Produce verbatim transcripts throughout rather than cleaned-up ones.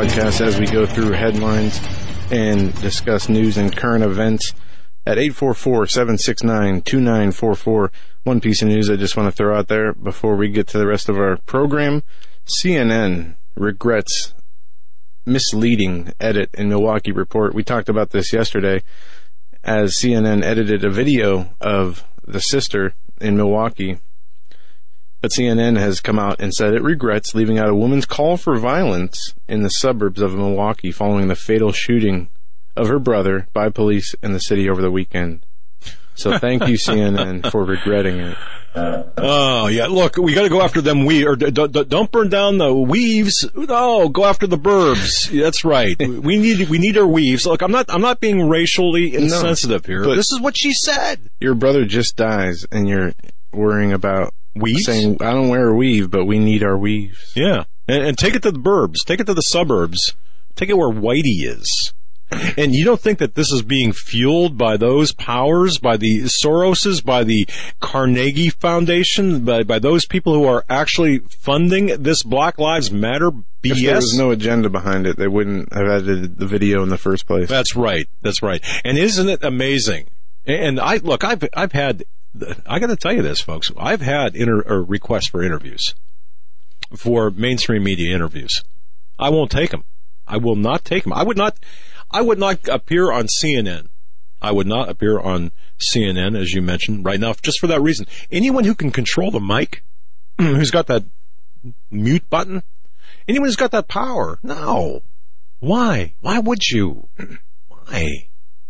podcast as we go through headlines and discuss news and current events at eight four four, seven six nine, two nine four four. One piece of news I just want to throw out there before we get to the rest of our program. C N N regrets misleading edit in Milwaukee report. We talked about this yesterday as C N N edited a video of the sister in Milwaukee. But C N N has come out and said it regrets leaving out a woman's call for violence in the suburbs of Milwaukee following the fatal shooting of her brother by police in the city over the weekend. So thank you, C N N, for regretting it. Oh, yeah. Look, we got to go after them. We or d- d- don't burn down the weaves. No, go after the burbs. That's right. We need we need our weaves. Look, I'm not I'm not being racially insensitive no, here. This is what she said. Your brother just dies, and you're worrying about weaves. Saying I don't wear a weave, but we need our weaves. Yeah, and, and take it to the burbs. Take it to the suburbs. Take it where Whitey is. And you don't think that this is being fueled by those powers, by the Soroses, by the Carnegie Foundation, by, by those people who are actually funding this Black Lives Matter B S? If there was no agenda behind it, they wouldn't have edited the video in the first place. That's right. That's right. And isn't it amazing? And I look, I've I've had, I got to tell you this, folks. I've had inter, or requests for interviews, for mainstream media interviews. I won't take them. I will not take them. I would not. I would not appear on C N N. I would not appear on C N N, as you mentioned, right now, just for that reason. Anyone who can control the mic, who's got that mute button, anyone who's got that power, no. Why? Why would you? Why?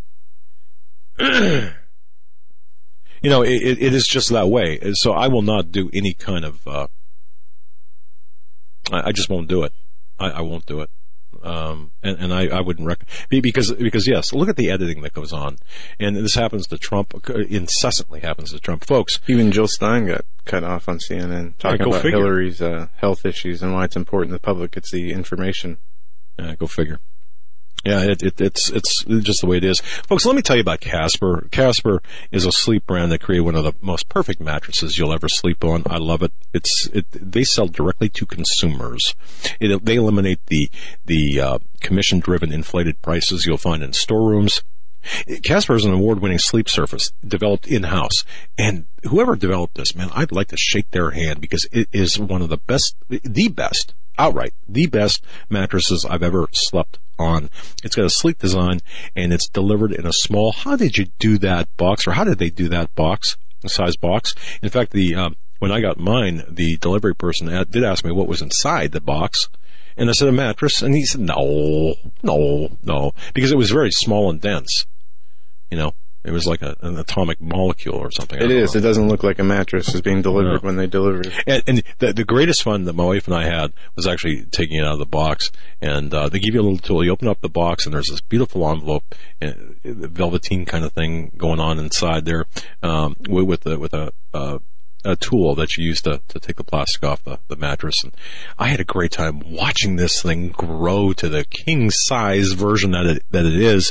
You know, it, it is just that way. So I will not do any kind of, uh, I, I just won't do it. I, I won't do it. Um, and, and I, I wouldn't recommend, because, because yes, look at the editing that goes on. And this happens to Trump, incessantly happens to Trump. Folks. Even Jill Stein got cut off on C N N talking right, about figure. Hillary's, uh, health issues and why it's important the public gets the information. Yeah, go figure. Yeah, it, it, it's it's just the way it is. Folks, let me tell you about Casper. Casper is a sleep brand that created one of the most perfect mattresses you'll ever sleep on. I love it. It's it, they sell directly to consumers. It, they eliminate the the uh, commission-driven inflated prices you'll find in storerooms. Casper is an award-winning sleep surface developed in-house. And whoever developed this, man, I'd like to shake their hand, because it is one of the best, the best, outright, the best mattresses I've ever slept on. It's got a sleek design, and it's delivered in a small, how did you do that box, or how did they do that box, size box? In fact, the um, when I got mine, the delivery person did ask me what was inside the box. And I said, a mattress. And he said, no, no, no, because it was very small and dense. You know, it was like a, an atomic molecule or something. It is. Know. It doesn't look like a mattress is being delivered no. when they deliver it. And, and the, the greatest fun that my wife and I had was actually taking it out of the box. And uh, they give you a little tool. You open up the box, and there's this beautiful envelope, and velveteen kind of thing going on inside there, um, with, with a, with a uh, a tool that you use to, to take the plastic off the, the mattress. And I had a great time watching this thing grow to the king size version that it, that it is.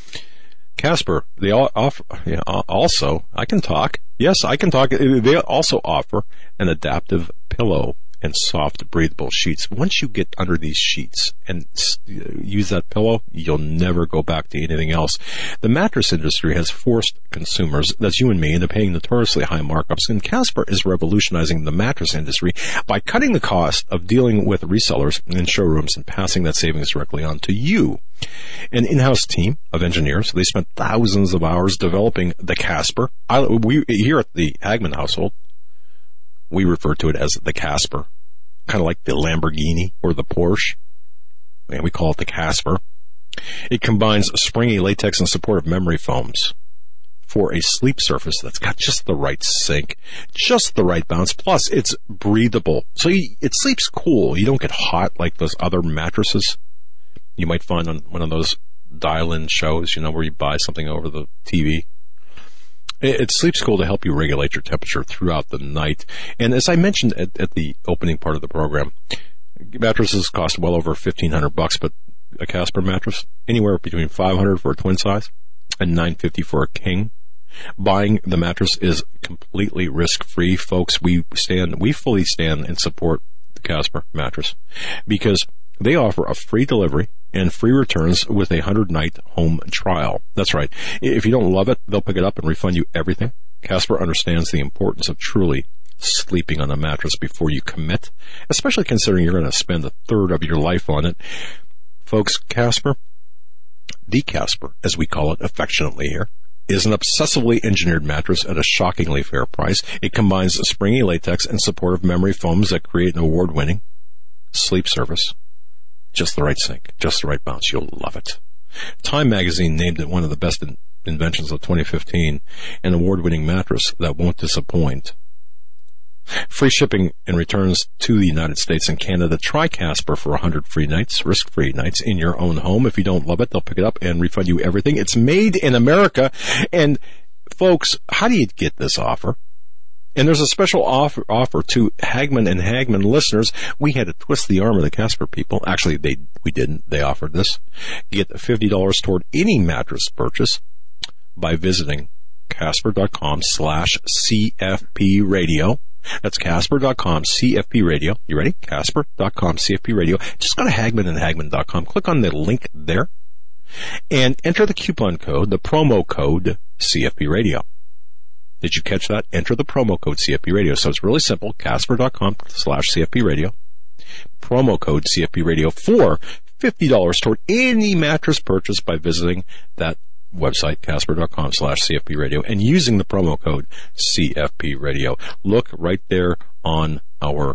Casper, they all offer, you know, also, I can talk. Yes, I can talk. They also offer an adaptive pillow and soft, breathable sheets. Once you get under these sheets and use that pillow, you'll never go back to anything else. The mattress industry has forced consumers, that's you and me, into paying notoriously high markups, and Casper is revolutionizing the mattress industry by cutting the cost of dealing with resellers in showrooms and passing that savings directly on to you. An in-house team of engineers, they spent thousands of hours developing the Casper. I, we here at the Hagman household, we refer to it as the Casper, kind of like the Lamborghini or the Porsche, and we call it the Casper. It combines springy latex and supportive memory foams for a sleep surface that's got just the right sink, just the right bounce. Plus, it's breathable, so you, it sleeps cool. You don't get hot like those other mattresses you might find on one of those dial-in shows, you know, where you buy something over the T V. It sleeps cool to help you regulate your temperature throughout the night. And as I mentioned at, at the opening part of the program, mattresses cost well over fifteen hundred bucks, but a Casper mattress, anywhere between five hundred for a twin size and nine fifty for a king. Buying the mattress is completely risk-free, folks. We stand, we fully stand and support the Casper mattress, because They offer a free delivery and free returns with a one hundred night home trial. That's right. If you don't love it, they'll pick it up and refund you everything. Casper understands the importance of truly sleeping on a mattress before you commit, especially considering you're going to spend a third of your life on it. Folks, Casper, the Casper, as we call it affectionately here, is an obsessively engineered mattress at a shockingly fair price. It combines springy latex and supportive memory foams that create an award-winning sleep service. Just the right sink, just the right bounce. You'll love it. Time magazine named it one of the best in- inventions of twenty fifteen, an award-winning mattress that won't disappoint. Free shipping and returns to the United States and Canada. Try Casper for one hundred free nights, risk-free nights in your own home. If you don't love it, they'll pick it up and refund you everything. It's made in America. And, folks, how do you get this offer? And there's a special offer, offer to Hagman and Hagman listeners. We had to twist the arm of the Casper people. Actually, they we didn't. They offered this. Get fifty dollars toward any mattress purchase by visiting Casper.com slash CFP radio. That's Casper.com, C F P radio. You ready? Casper.com, C F P radio. Just go to Hagman and Hagman dot com. Click on the link there and enter the coupon code, the promo code C F P radio. Did you catch that? Enter the promo code C F P radio. So it's really simple. Casper.com slash CFP radio. Promo code C F P radio for fifty dollars toward any mattress purchase by visiting that website, Casper.com slash CFP radio, and using the promo code C F P radio. Look right there on our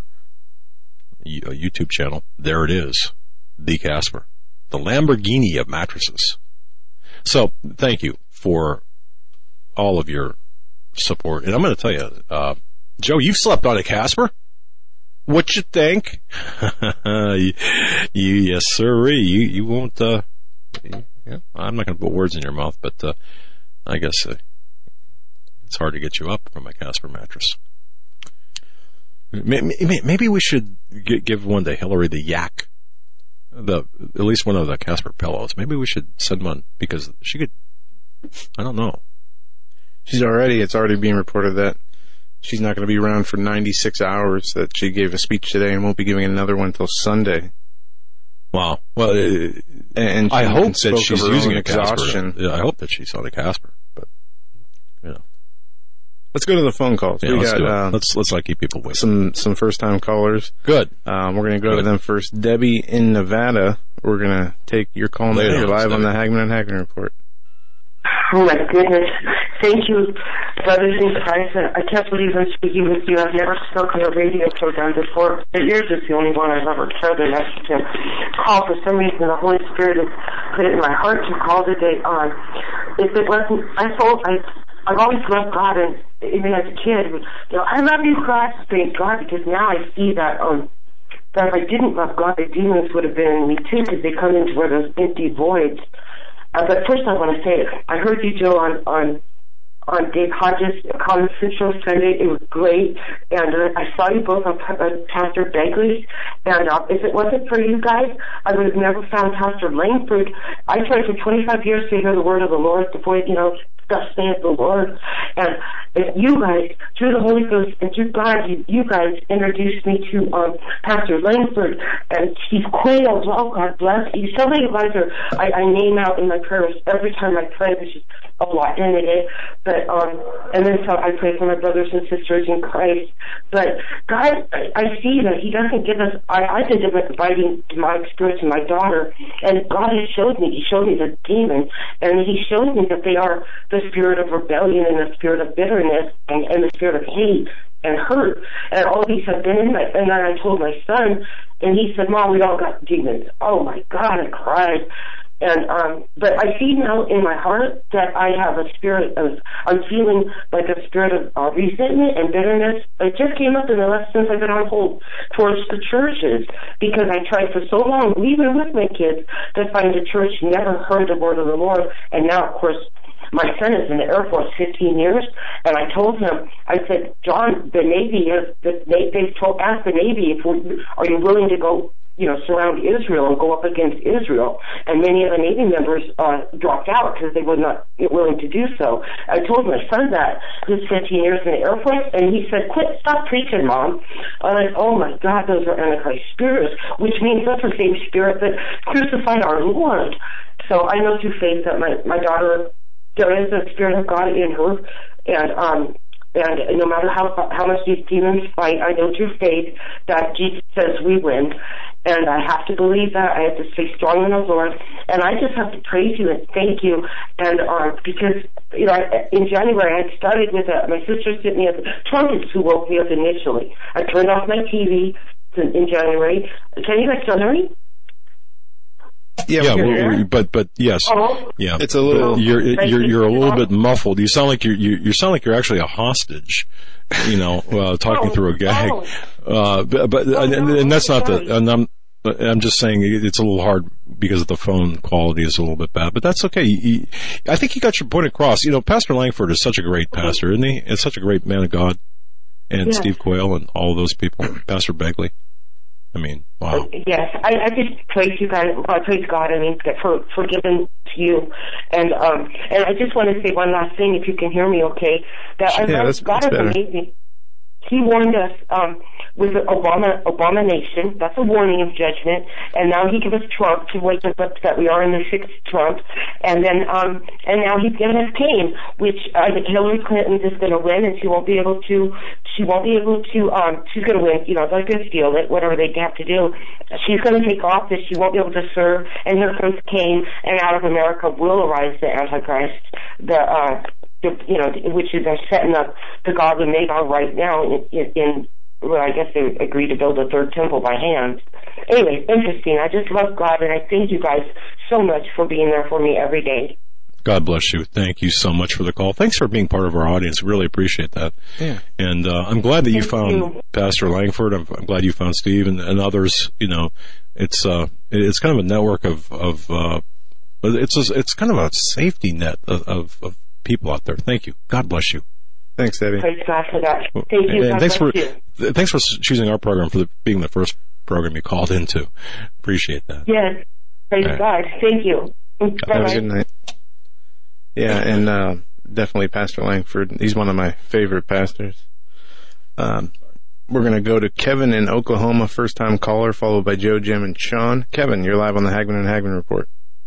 YouTube channel. There it is. The Casper. The Lamborghini of mattresses. So, thank you for all of your support. And I'm going to tell you, uh, Joe, you've slept on a Casper? What you think? you, you, yes, sirree. You, you won't, uh, yeah, I'm not going to put words in your mouth, but uh, I guess uh, it's hard to get you up from a Casper mattress. Maybe, maybe we should give one to Hillary the Yak, the at least one of the Casper pillows. Maybe we should send one because she could. I don't know. She's already. It's already being reported that she's not going to be around for ninety-six hours. That she gave a speech today and won't be giving another one until Sunday. Wow. Well, uh, and I hope that she's using a exhaustion. Casper. Yeah, I hope that she's on a Casper. But you know, let's go to the phone calls. Yeah, we let's got do it. Uh, let's let's like keep people waiting. Some some first time callers. Good. Um, we're going to go Good. to them first. Debbie in Nevada. We're going to take your call now. You're live on the Hagman and Hagman Report. Oh my goodness. Thank you, brothers in Christ. I can't believe I'm speaking with you. I've never spoken on a radio program before, but yours is the only one I've ever chosen. I to call. For some reason, the Holy Spirit has put it in my heart to call today on. If it wasn't, I told, I, I've always loved God, and even as a kid, you know, I love you, God, thank God, because now I see that, um, that if I didn't love God, the demons would have been in me too, because they come into where those empty voids. Uh, but first I want to say, I heard you, Joe, on, on, on Dave Hodges' Common Sense Show Sunday. It was great. And uh, I saw you both on uh, Pastor Begley's. And uh, if it wasn't for you guys, I would have never found Pastor Langford. I tried for twenty-five years to hear the word of the Lord before, you know, thus saith the Lord. And if you guys, through the Holy Ghost and through God, you, you guys introduced me to um, Pastor Langford and Steve Quayle. Oh, God bless you. So many guys are, I, I name out in my prayers every time I pray, which is a lot in it. But, um, and then so I pray for my brothers and sisters in Christ. But God, I, I see that He doesn't give us, I, I've been inviting my experience in my daughter, and God has showed me, He showed me the demons, and He showed me that they are the spirit of rebellion and the spirit of bitterness and, and the spirit of hate and hurt. And all these have been in my, and then I told my son, and he said, Mom, we all got demons. Oh my God, I cried. And, um, but I see now in my heart that I have a spirit of, I'm feeling like a spirit of uh, resentment and bitterness. It just came up in the last since I've been on hold towards the churches, because I tried for so long, even with my kids, to find a church never heard the word of the Lord. And now, of course, my son is in the Air Force fifteen years, and I told him, I said, John, the Navy is, the, they've told, asked the Navy, if we, are you willing to go you know, surround Israel and go up against Israel. And many of the Navy members uh, dropped out because they were not willing to do so. I told my son that. He's fifteen years in the Air Force, and he said, quit, stop preaching, Mom. I'm like, oh, my God, those are Antichrist spirits, which means that's the same spirit that crucified our Lord. So I know through faith that my, my daughter, there is a Spirit of God in her, and um, and no matter how how much these demons fight, I know through faith that Jesus says we win. And I have to believe that. I have to stay strong in the Lord. And I just have to praise you and thank you. And uh, because, you know, in January I had started with a, my sister sent me a trumpets who woke me up initially. I turned off my T V in, in January. Can you guys still hear me? Yeah, yeah well, we, but but yes, oh. yeah, it's a little. You're you're you're a little bit muffled. You sound like you're you, you sound like you're actually a hostage, you know, uh, talking oh, through a gag. Oh. Uh, but but oh, and, no, and that's not sorry. the. And I'm I'm just saying it's a little hard because the phone quality is a little bit bad. But that's okay. You, I think you got your point across. You know, Pastor Langford is such a great pastor, isn't he? It's such a great man of God, and yeah. Steve Quayle and all those people. Pastor Begley. I mean, wow. Yes, I, I just praise you guys. I praise God. I mean, for for giving to you, and um, and I just want to say one last thing, if you can hear me, okay? That yeah, I, that's, God that's is better. amazing. He warned us um, with the Obama abomination. That's a warning of judgment. And now he gives us Trump to wake us up that we are in the sixth Trump. And then, um, and now he's given us Cain, which I think Hillary Clinton is going to win, and she won't be able to. She won't be able to. Um, she's going to win. You know, they're going to steal it, whatever they have to do. She's going to take office. She won't be able to serve. And here comes Cain, and out of America will arise the Antichrist. The uh, The, you know, which is they're setting up the Gog and Magog right now in, in, in, well, I guess they agreed to build a third temple by hand. Anyway, interesting. I just love God, and I thank you guys so much for being there for me every day. God bless you. Thank you so much for the call. Thanks for being part of our audience. Really appreciate that. Yeah. And uh, I'm glad that you Thank found you. Pastor Langford. I'm, I'm glad you found Steve and, and others. You know, it's uh, it's kind of a network of of uh, it's a, it's kind of a safety net of, of, of people out there. Thank you. God bless you. Thanks, Debbie. Praise God for that. Thank you. And God thanks for bless you. thanks for choosing our program for the, being the first program you called into. Appreciate that. Yes. Praise All right. God. Thank you. Have a Bye-bye. good night. Yeah, and uh, definitely Pastor Langford. He's one of my favorite pastors. Um, we're going to go to Kevin in Oklahoma, first-time caller, followed by Joe, Jim, and Sean. Kevin, you're live on the Hagman and Hagman Report.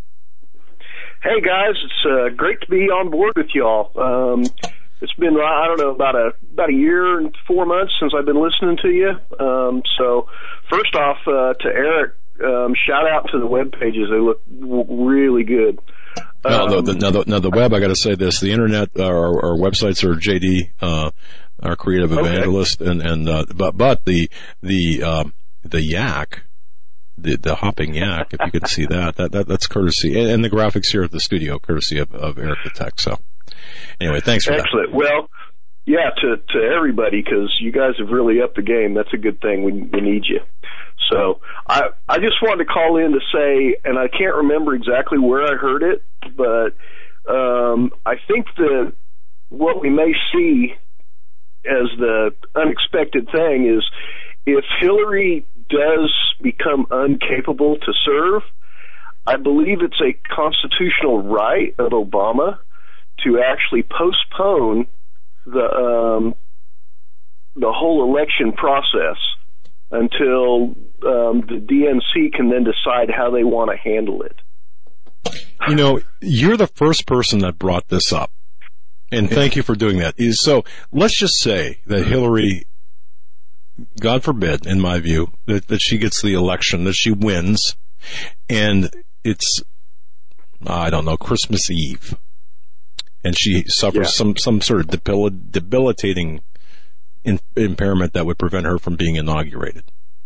Hey guys, it's uh, great to be on board with y'all. Um, it's been I don't know about a about a year and four months since I've been listening to you. Um, so first off, uh, to Eric, um, shout out to the web pages. They look w- really good. Now, Um, the, the, now, the, now the web, I got to say this: the internet, uh, our, our websites are J D, uh, our creative evangelist, okay. and and uh, but but the the uh, the yak. The, the hopping yak, if you could see that, that, that that's courtesy, and, and the graphics here at the studio, courtesy of, of Eric the Tech. So, anyway, thanks for excellent. that. Well, yeah, to to everybody, because you guys have really upped the game. That's a good thing. We we need you. So, I I just wanted to call in to say, and I can't remember exactly where I heard it, but um, I think that what we may see as the unexpected thing is if Hillary does become incapable to serve, I believe it's a constitutional right of Obama to actually postpone the um, the whole election process until um, the D N C can then decide how they want to handle it. You know, you're the first person that brought this up, and thank you for doing that. Is so let's just say that Hillary, God forbid, in my view, that, that she gets the election, that she wins, and it's, I don't know, Christmas Eve, and she suffers yeah. some, some sort of debil- debilitating in, impairment that would prevent her from being inaugurated.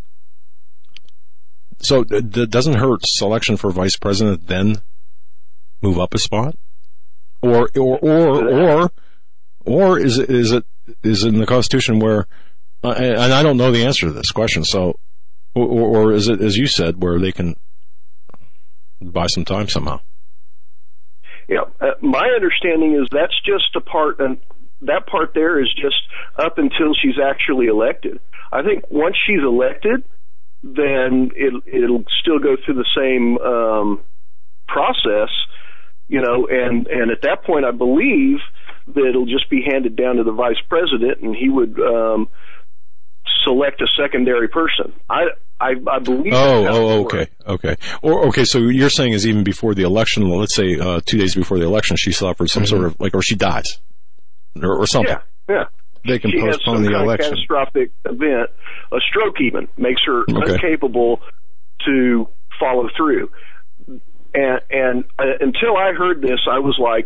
So d- d- doesn't her selection for vice president then move up a spot? Or, or, or, or, or is it, is it, is it in the Constitution where, Uh, and I don't know the answer to this question, so, or, or is it, as you said, where they can buy some time somehow? Yeah, uh, my understanding is that's just a part, and that part there is just up until she's actually elected. I think once she's elected, then it, it'll still go through the same um, process, you know, and, and at that point I believe that it'll just be handed down to the vice president and he would um, select a secondary person. I I, I believe. Oh, oh, okay, okay. Or okay, so you're saying is even before the election, well, let's say uh, two days before the election, she suffered some mm-hmm. sort of like, or she dies, or, or something. Yeah, yeah. They can she postpone has some the kind election. Of catastrophic event, a stroke even makes her okay. incapable to follow through. And and uh, until I heard this, I was like,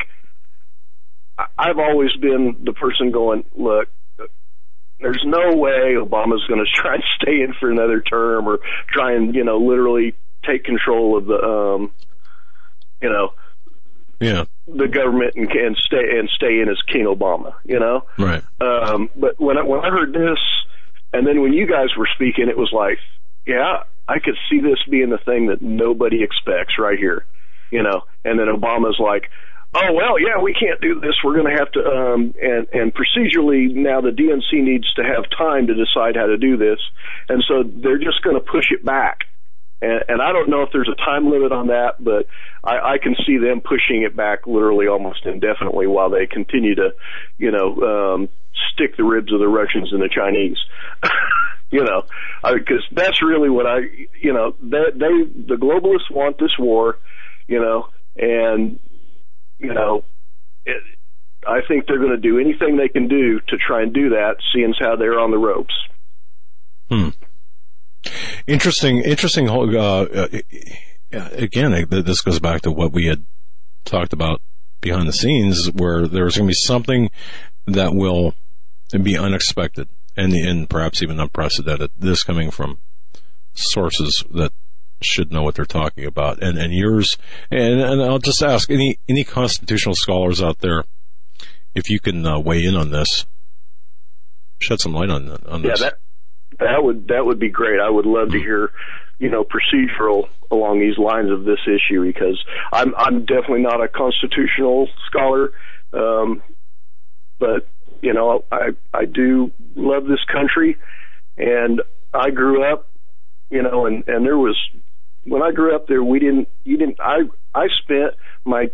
I've always been the person going, look, there's no way Obama's going to try and stay in for another term or try and, you know, literally take control of the, um, you know, yeah, the government and, and stay and stay in as King Obama, you know. Right. Um, but when I, when I heard this, and then when you guys were speaking, it was like, yeah, I could see this being the thing that nobody expects right here, you know. And then Obama's like, oh, well, yeah, we can't do this. We're going to have to, um, and, and procedurally now the D N C needs to have time to decide how to do this. And so they're just going to push it back. And, and I don't know if there's a time limit on that, but I, I can see them pushing it back literally almost indefinitely while they continue to, you know, um, stick the ribs of the Russians and the Chinese. You know, because that's really what I, you know, they, they, the globalists want this war, you know, and, you know, it, I think they're going to do anything they can do to try and do that, seeing as how they're on the ropes. Hmm. Interesting, interesting. Uh, uh, again, this goes back to what we had talked about behind the scenes, where there's going to be something that will be unexpected and, and perhaps even unprecedented. This coming from sources that should know what they're talking about, and and yours. And, and I'll just ask any any constitutional scholars out there, if you can uh, weigh in on this, shed some light on on this. Yeah, that that would that would be great. I would love to hear, you know, procedural along these lines of this issue, because I'm I'm definitely not a constitutional scholar, um, but you know, I I do love this country, and I grew up, you know, and and there was. When I grew up there, we didn't, you didn't, I, I spent my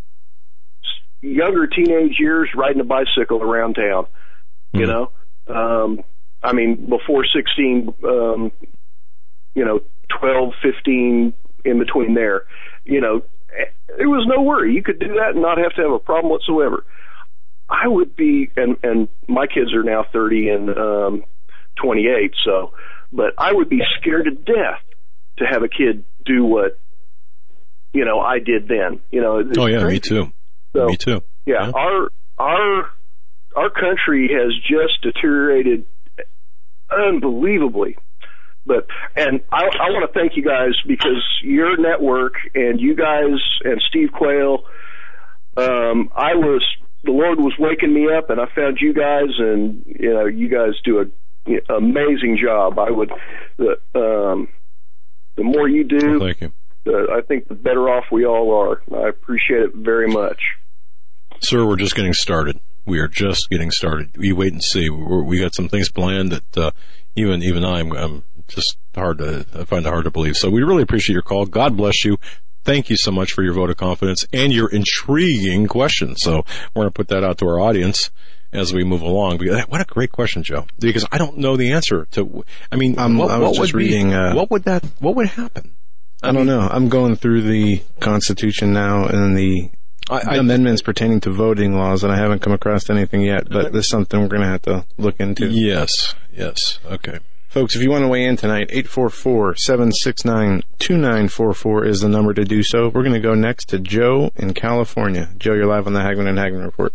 younger teenage years riding a bicycle around town, you know, um, I mean, before sixteen, um, you know, twelve, fifteen, in between there, you know, there was no worry. You could do that and not have to have a problem whatsoever. I would be, and, and my kids are now thirty and, um, twenty-eight, so, but I would be scared to death to have a kid do what, you know, I did then. You know. Oh yeah, crazy. me too. So, me too. Yeah, yeah, our our our country has just deteriorated unbelievably. But and I, I want to thank you guys, because your network and you guys and Steve Quayle, um, I was the Lord was waking me up, and I found you guys, and you know, you guys do a you know, amazing job. I would. The, um, The more you do, well, thank you. Uh, I think the better off we all are. I appreciate it very much. Sir, we're just getting started. We are just getting started. We wait and see. We're, we got some things planned that uh, even even I'm, I'm just hard to I find it hard to believe. So we really appreciate your call. God bless you. Thank you so much for your vote of confidence and your intriguing question. So we're going to put that out to our audience as we move along. What a great question, Joe! Because I don't know the answer to. I mean, um, what, I what was just would reading. Be, uh, what would that? What would happen? I, I mean, don't know. I'm going through the Constitution now and the I, I, amendments pertaining to voting laws, and I haven't come across anything yet. But this is something we're going to have to look into. Yes. Yes. Okay. Folks, if you want to weigh in tonight, eight four four, seven six nine, two nine four four is the number to do so. We're going to go next to Joe in California. Joe, you're live on the Hagman and Hagman Report.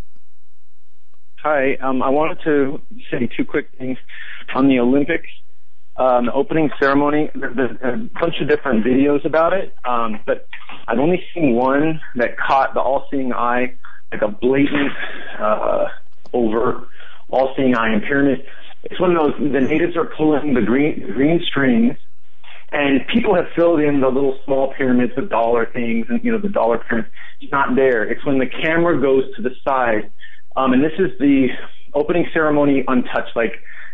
Hi, um, I wanted to say two quick things on the Olympics. Um, the opening ceremony, there's a bunch of different videos about it, um, but I've only seen one that caught the all-seeing eye, like a blatant, uh, over all-seeing eye in pyramid. It's one of those, the natives are pulling the green, the green strings, and people have filled in the little small pyramids with dollar things, and, you know, the dollar pyramid. It's not there. It's when the camera goes to the side. Um, and this is the opening ceremony untouched. Like,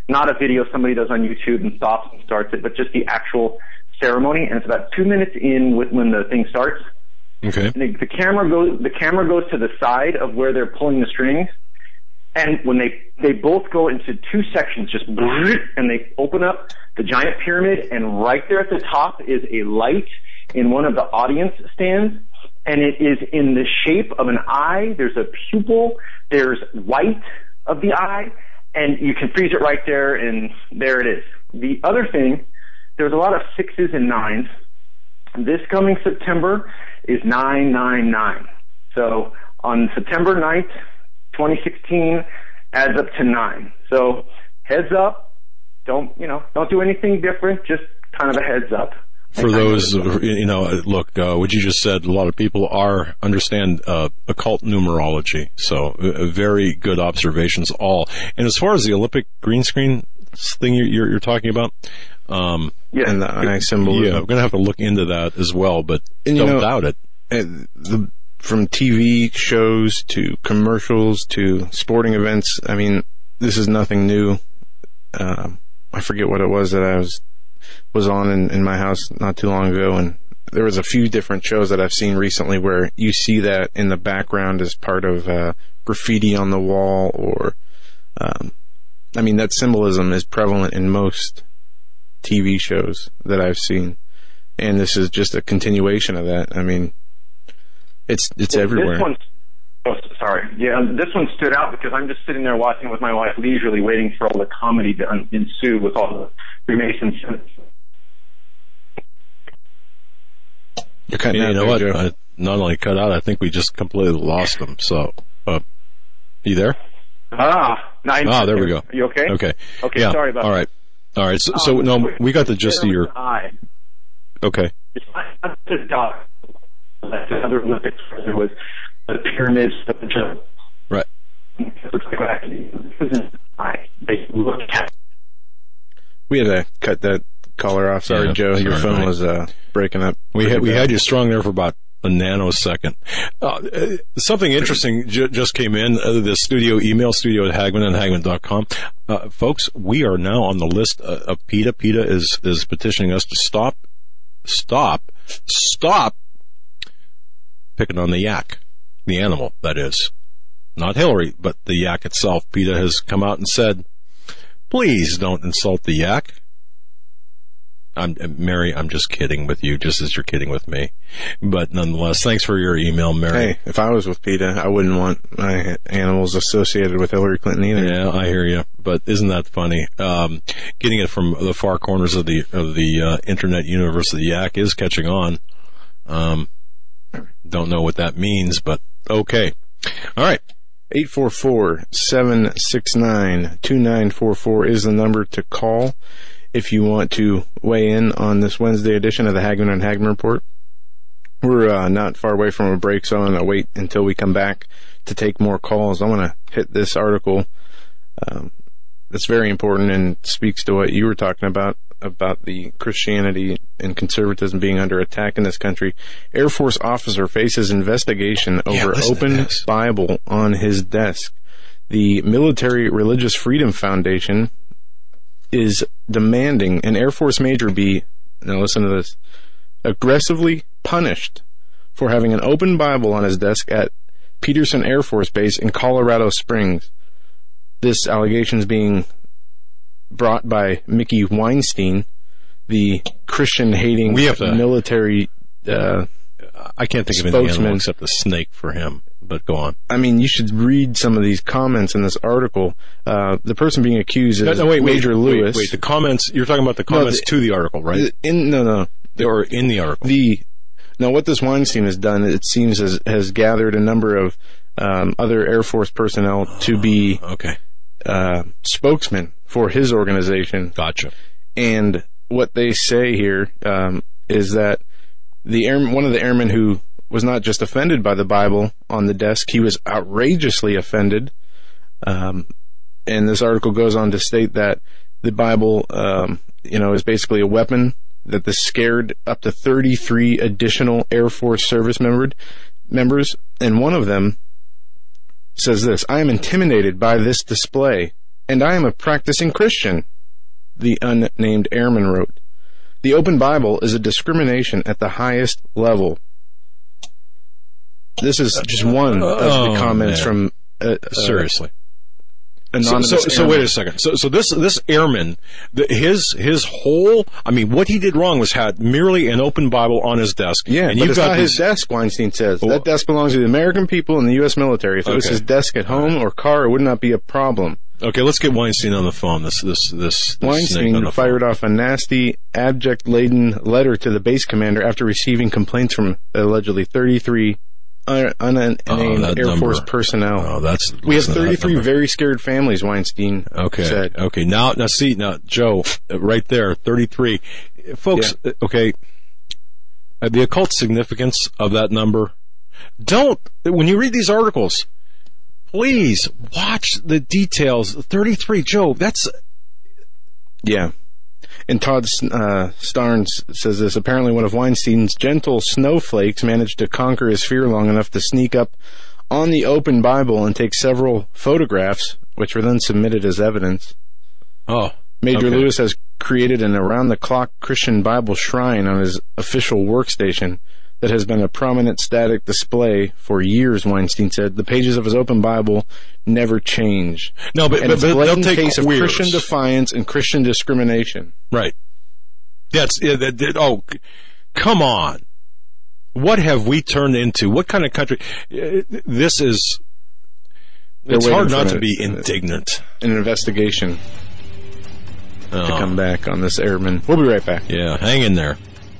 not a video somebody does on YouTube and stops and starts it, but just the actual ceremony. And it's about two minutes in when the thing starts. Okay. And the, the camera goes, the camera goes to the side of where they're pulling the strings. And when they, they both go into two sections, just, and they open up the giant pyramid, and right there at the top is a light in one of the audience stands, and it is in the shape of an eye. There's a pupil, there's white of the eye, and you can freeze it right there, and there it is. The other thing, there's a lot of sixes and nines. This coming September is nine nine nine. So on September ninth, twenty sixteen, adds up to nine. So heads up, don't, you know, don't do anything different, just kind of a heads up. For those, you know, look, uh, what you just said, a lot of people are, understand, uh, occult numerology. So uh, very good observations all. And as far as the Olympic green screen thing you're, you're, you're talking about, um, yeah, and the eye symbolism. Yeah, we're going to have to look into that as well, but and, don't you know, doubt it. Uh, the, from T V shows to commercials to sporting events, I mean, this is nothing new. Uh, I forget what it was that I was was on in, in my house not too long ago, and there was a few different shows that I've seen recently where you see that in the background as part of uh, graffiti on the wall, or um, I mean, that symbolism is prevalent in most T V shows that I've seen, and this is just a continuation of that. I mean, it's it's well, everywhere. This one, oh, sorry, yeah, this one stood out because I'm just sitting there watching with my wife leisurely, waiting for all the comedy to ensue with all the Freemasons. You're cutting you out know there, what? Joe. I not only cut out, I think we just completely lost them. So, uh, you there? Ah, nine. Ah, there we go. Are you okay? Okay. Okay. Yeah. Sorry about all that. right. All right. So, Um, so no, we got the gist of your. Eye. Okay. It's not just dog. That's another Olympics where there was the pyramids, the jump. Right. It looks like actually this is an eye. They look at. We had to cut that caller off. Sorry, Yeah, Joe. Your sorry, phone Mike. was uh, breaking up. We had, we bad. had you strung there for about a nanosecond. Uh, uh, something interesting j- just came in. Uh, the studio email, studio at Hagman and Hagman dot com. Uh, folks, we are now on the list uh, of PETA. PETA is, is petitioning us to stop, stop, stop picking on the yak. The animal, that is. Not Hillary, but the yak itself. PETA has come out and said, please don't insult the yak. I'm, Mary, I'm just kidding with you, just as you're kidding with me. But nonetheless, thanks for your email, Mary. Hey, if I was with PETA, I wouldn't want my animals associated with Hillary Clinton either. Yeah, I hear you. But isn't that funny? Um, getting it from the far corners of the of the uh, internet universe, the yak is catching on. Um, don't know what that means, but okay. All right. eight four four, seven six nine, two nine four four is the number to call if you want to weigh in on this Wednesday edition of the Hagman and Hagman Report. We're uh, not far away from a break, so I'm going to wait until we come back to take more calls. I want to hit this article um, that's very important and speaks to what you were talking about, about the Christianity and conservatism being under attack in this country. Air Force officer faces investigation over yeah, open Bible on his desk. The Military Religious Freedom Foundation is demanding an Air Force major be, now listen to this, aggressively punished for having an open Bible on his desk at Peterson Air Force Base in Colorado Springs. This allegation is being brought by Mickey Weinstein, the Christian-hating We have to- military uh, I can't think of any spokesman. animal except a snake for him, but go on. I mean, you should read some of these comments in this article. Uh, the person being accused is No, no, wait, Major wait, Lewis. Wait, wait, the comments, you're talking about the comments the- to the article, right? In, no, no. They were in the article. The now, what this Weinstein has done, it seems, has, has gathered a number of um, other Air Force personnel to be Okay. uh, spokesmen for his organization. Gotcha. And what they say here um, is that the air, one of the airmen who was not just offended by the Bible on the desk, he was outrageously offended. Um, and this article goes on to state that the Bible, um, you know, is basically a weapon that this scared up to thirty-three additional Air Force service member, members, and one of them says this: "I am intimidated by this display and I am a practicing Christian, the unnamed airman wrote. The open Bible is a discrimination at the highest level. This is just one of oh, the comments man. from... Uh, Seriously. Uh, So, so, so wait a second. So, so this this airman, the, his his whole, I mean, what he did wrong was had merely an open Bible on his desk. Yeah, and but you've it's got not these, his desk, Weinstein says. Oh. That desk belongs to the American people and the U S military. If it was Okay. his desk at home or car, it would not be a problem. Okay, let's get Weinstein on the phone. This this this, this snake Weinstein on the fired phone. off a nasty, abject-laden letter to the base commander after receiving complaints from allegedly thirty-three un- unnamed Oh, that Air number. Force personnel. Oh, that's We have listen to that thirty-three number. very scared families, Weinstein Okay. said. Okay. Now, now, see, now, Joe, uh, right there, thirty-three, folks. uh, Okay, uh, the occult significance of that number. Don't when you read these articles, please watch the details. thirty-three, Joe. That's Yeah. And Todd uh, Starnes says this. Apparently one of Weinstein's gentle snowflakes managed to conquer his fear long enough to sneak up on the open Bible and take several photographs, which were then submitted as evidence. oh, Major okay. Lewis has created an around-the-clock Christian Bible shrine on his official workstation that has been a prominent static display for years, Weinstein said. The pages of his open Bible never change. No, but, And but, it's a but they'll blatant take case of queers. Christian defiance and Christian discrimination. Right. That's yeah, that, that, oh, c- come on. What have we turned into? What kind of country? Uh, This is. They're It's hard waiting not for to be an- indignant. An investigation Oh, to come back on this airman. We'll be right back. yeah, hang in there.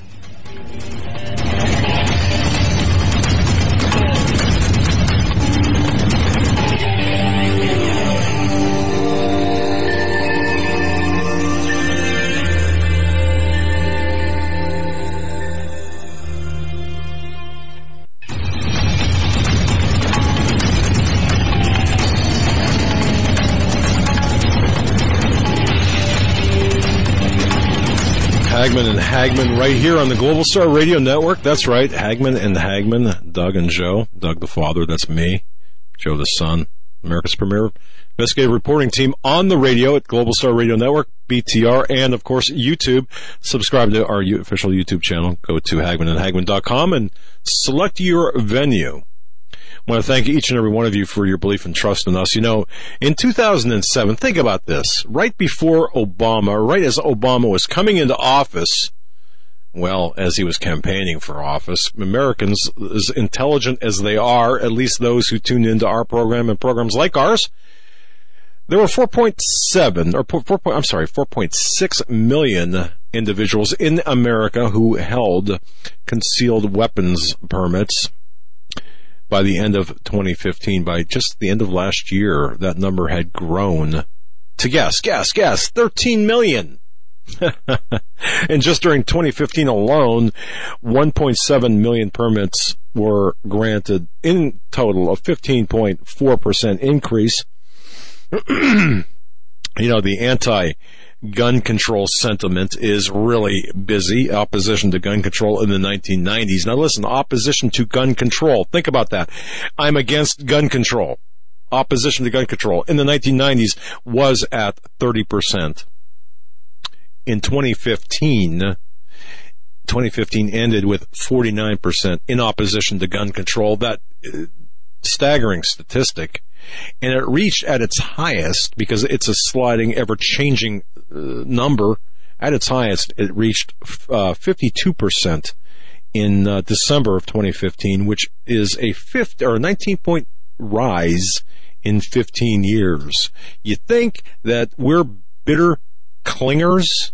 Hagman and Hagman right here on the Global Star Radio Network. That's right, Hagman and Hagman, Doug and Joe. Doug the father, that's me. Joe the son, America's premier investigative reporting team on the radio at Global Star Radio Network, B T R, and of course YouTube. Subscribe to our U- official YouTube channel. Go to hagman and hagman dot com and select your venue. I want to thank each and every one of you for your belief and trust in us. You know, in two thousand seven, think about this. Right before Obama, or right as Obama was coming into office, well, as he was campaigning for office, Americans, as intelligent as they are, at least those who tune into our program and programs like ours, there were four point seven, or four, I'm sorry, four point six million individuals in America who held concealed weapons permits. By the end of twenty fifteen, by just the end of last year, that number had grown to guess, guess, guess, thirteen million. And just during twenty fifteen alone, one point seven million permits were granted, in total of fifteen point four percent increase. You know, the anti-gun control sentiment is really busy. Opposition to gun control in the nineteen nineties. Now listen, opposition to gun control. Think about that. I'm against gun control. Opposition to gun control in the nineteen nineties was at thirty percent. In twenty fifteen, twenty fifteen ended with forty-nine percent in opposition to gun control. That uh, staggering statistic. And it reached at its highest, because it's a sliding, ever-changing uh, number, at its highest, it reached uh, fifty-two percent in uh, December of twenty fifteen, which is a fifth or a nineteen-point rise in fifteen years. You think that we're bitter clingers?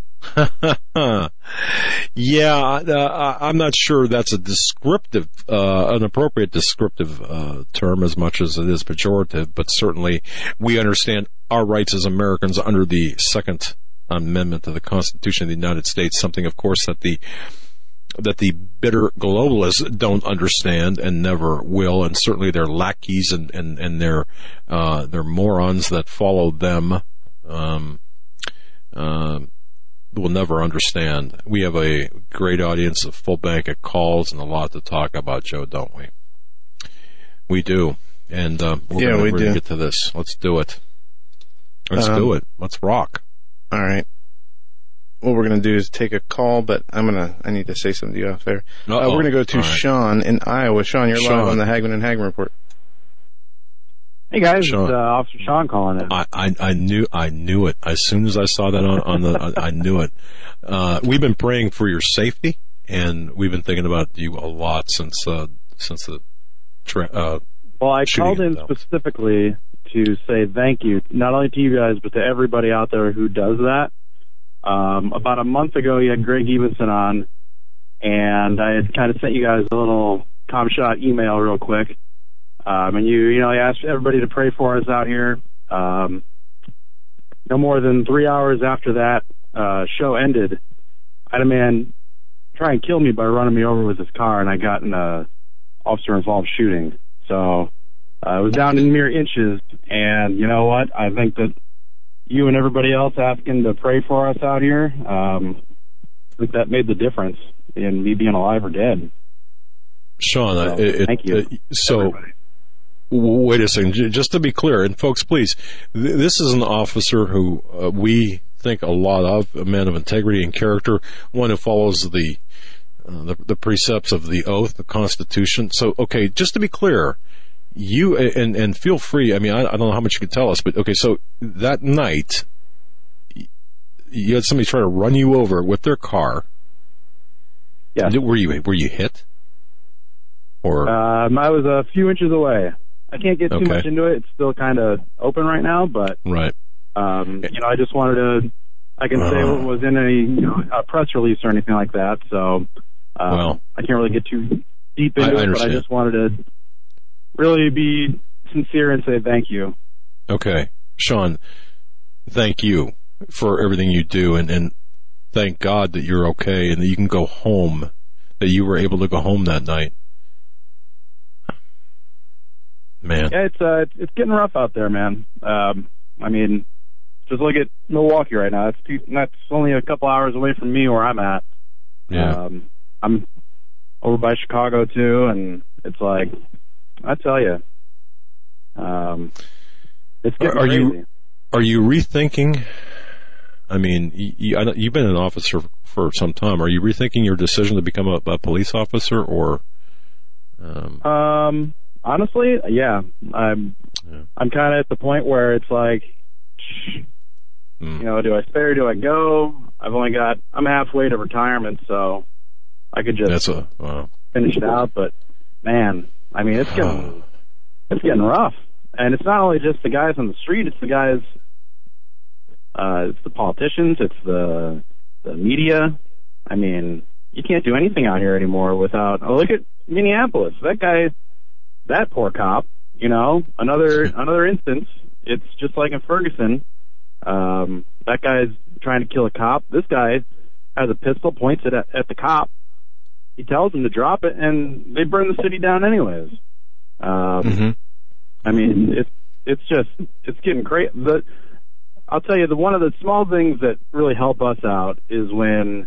Yeah, uh, I'm not sure that's a descriptive, uh, an appropriate descriptive uh, term as much as it is pejorative, but certainly we understand our rights as Americans under the Second Amendment to the Constitution of the United States, something, of course, that the that the bitter globalists don't understand and never will, and certainly their lackeys and, and, and their uh, their morons that follow them um, uh, will never understand. We have a great audience, a full bank of calls, and a lot to talk about, Joe, don't we? We do. And uh, we're Yeah, going we to do. get to this. Let's do it. Let's Um, do it. Let's rock. All right. What we're going to do is take a call, but I'm going to, I need to say something to you off there. Uh, we're going to go to All right. Sean in Iowa. Sean, you're Sean. live on the Hagman and Hagman Report. Hey guys, Sean. it's uh, Officer Sean calling in. I, I, I knew, I knew it. As soon as I saw that on, on the, I, I knew it. Uh, we've been praying for your safety, and we've been thinking about you a lot since, uh, since the, tra- uh, Well, I shooting called in though. specifically to say thank you, not only to you guys, but to everybody out there who does that. Um, about a month ago, you had Greg Evenson on, and I had kind of sent you guys a little com shot email real quick. Um, and you, you know, I asked everybody to pray for us out here. Um, no more than three hours after that uh, show ended, I had a man try and kill me by running me over with his car, and I got in a officer-involved shooting. So uh, it was down in mere inches, and you know what? I think that you and everybody else asking to pray for us out here, um, I think that made the difference in me being alive or dead. Sean, So, uh, it, thank you, uh, so, everybody. w- wait a second. J- Just to be clear, and folks, please, th- this is an officer who uh, we think a lot of, a man of integrity and character, one who follows the, uh, the the precepts of the oath, the Constitution. So, okay, just to be clear, you and and feel free. I mean, I, I don't know how much you can tell us, but okay, so that night, y- you had somebody try to run you over with their car. Yes. Were you were you hit? Or Um, I was a few inches away. I can't get too Okay. much into it. It's still kind of open right now, but right? um, you know, I just wanted to. I can say Uh. what was in any you know, a press release or anything like that. So um, Well. I can't really get too deep I- into I it, but I understand. just wanted to really be sincere and say thank you. Okay, Sean, thank you for everything you do, and, and thank God that you're okay and that you can go home, that you were able to go home that night. Man, Yeah, it's uh, it's, it's getting rough out there, man. Um, I mean, just look at Milwaukee right now. That's two, that's only a couple hours away from me where I'm at. yeah. Um, I'm over by Chicago too, and it's like, I tell you, um, it's getting Are crazy. you are you rethinking? I mean, you, you, I know, you've been an officer for some time. Are you rethinking your decision to become a, a police officer, or? Um, Um, honestly, yeah, I'm. Yeah. I'm kind of at the point where it's like, mm, you know, do I stay or do I go? I've only got. I'm halfway to retirement, so I could just that's a wow. finish it out. But man, I mean, it's getting it's getting rough, and it's not only just the guys on the street; it's the guys, uh, it's the politicians, it's the the media. I mean, you can't do anything out here anymore without. Oh, look at Minneapolis. That guy, that poor cop. You know, another another instance. It's just like in Ferguson. Um, that guy's trying to kill a cop. This guy has a pistol, points it at, at the cop. He tells him to drop it, and they burn the city down anyways. Um, Mm-hmm. I mean, it's it's just it's getting crazy. The I'll tell you, the one of the small things that really help us out is when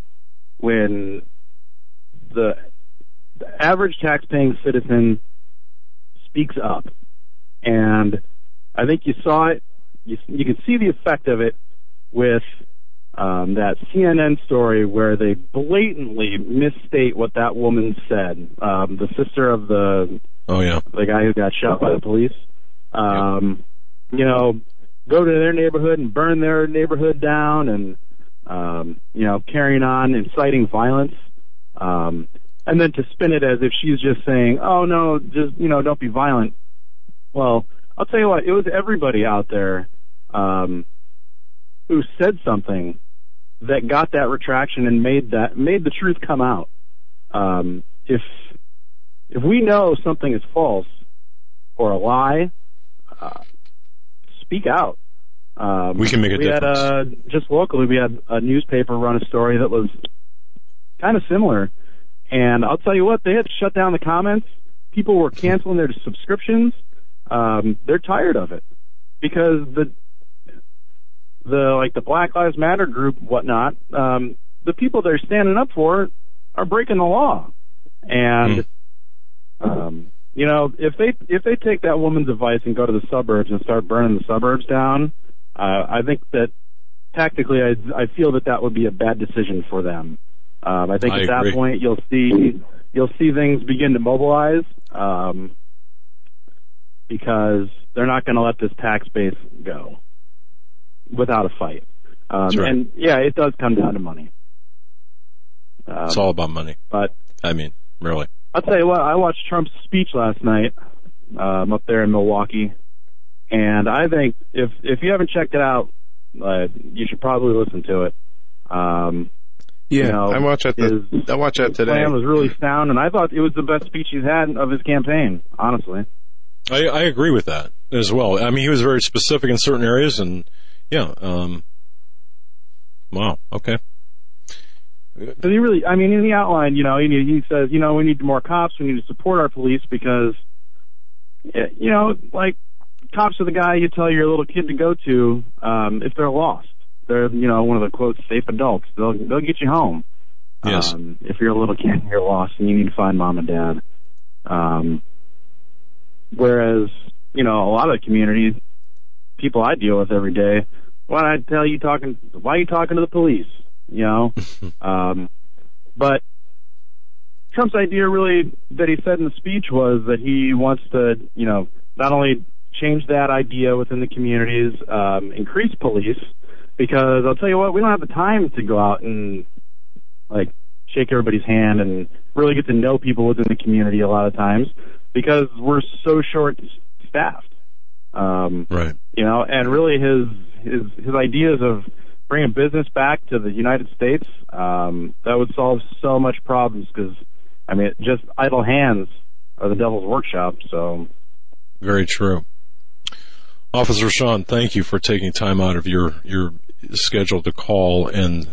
when the, the average tax-paying citizen speaks up, and I think you saw it. You you can see the effect of it with um, that C N N story where they blatantly misstate what that woman said. Um, the sister of the Oh yeah. the guy who got shot by the police. Um, you know, go to their neighborhood and burn their neighborhood down, and um, you know, carrying on, inciting violence, um, and then to spin it as if she's just saying, "Oh no, just you know, don't be violent." Well, I'll tell you what, it was everybody out there um, who said something that got that retraction and made that made the truth come out. Um, if if we know something is false or a lie, uh, speak out. Um, We can make a we difference. had uh, just locally, we had a newspaper run a story that was kind of similar, and I'll tell you what, they had to shut down the comments. People were canceling their subscriptions. Um, they're tired of it because the the like the Black Lives Matter group, whatnot. Um, the people they're standing up for are breaking the law, and um, you know if they if they take that woman's advice and go to the suburbs and start burning the suburbs down, Uh, I think that tactically, I, I feel that that would be a bad decision for them. Um, I think I at agree. that point you'll see you'll see things begin to mobilize um, because they're not going to let this tax base go without a fight. Um, That's right. And yeah, it does come down to money. Um, It's all about money. But I mean, really. I'll tell you what, I watched Trump's speech last night um, up there in Milwaukee, and I think if if you haven't checked it out, uh, you should probably listen to it. Um, Yeah, you know, I watched that. The, his, I watched that his today. plan was really sound, and I thought it was the best speech he's had of his campaign, honestly. I, I agree with that as well. I mean, he was very specific in certain areas, and yeah, um, wow, okay. Because he really, I mean, in the outline, you know, he, he says, you know, we need more cops, we need to support our police because, you know, like, cops are the guy you tell your little kid to go to um, if they're lost. They're, you know, one of the, quote, safe adults. They'll they'll get you home. Yes. Um, if you're a little kid and you're lost and you need to find mom and dad. Um, whereas, you know, a lot of the communities, people I deal with every day, why I tell you talking, why are you talking to the police? You know? um, but Trump's idea really that he said in the speech was that he wants to, you know, not only change that idea within the communities, um, increase police, because I'll tell you what, we don't have the time to go out and, like, shake everybody's hand and really get to know people within the community a lot of times because we're so short-staffed. Um, right. You know, and really his his his ideas of bringing business back to the United States, um, that would solve so much problems because, I mean, just idle hands are the devil's workshop, so. Very true. Officer Sean, thank you for taking time out of your, your schedule to call, and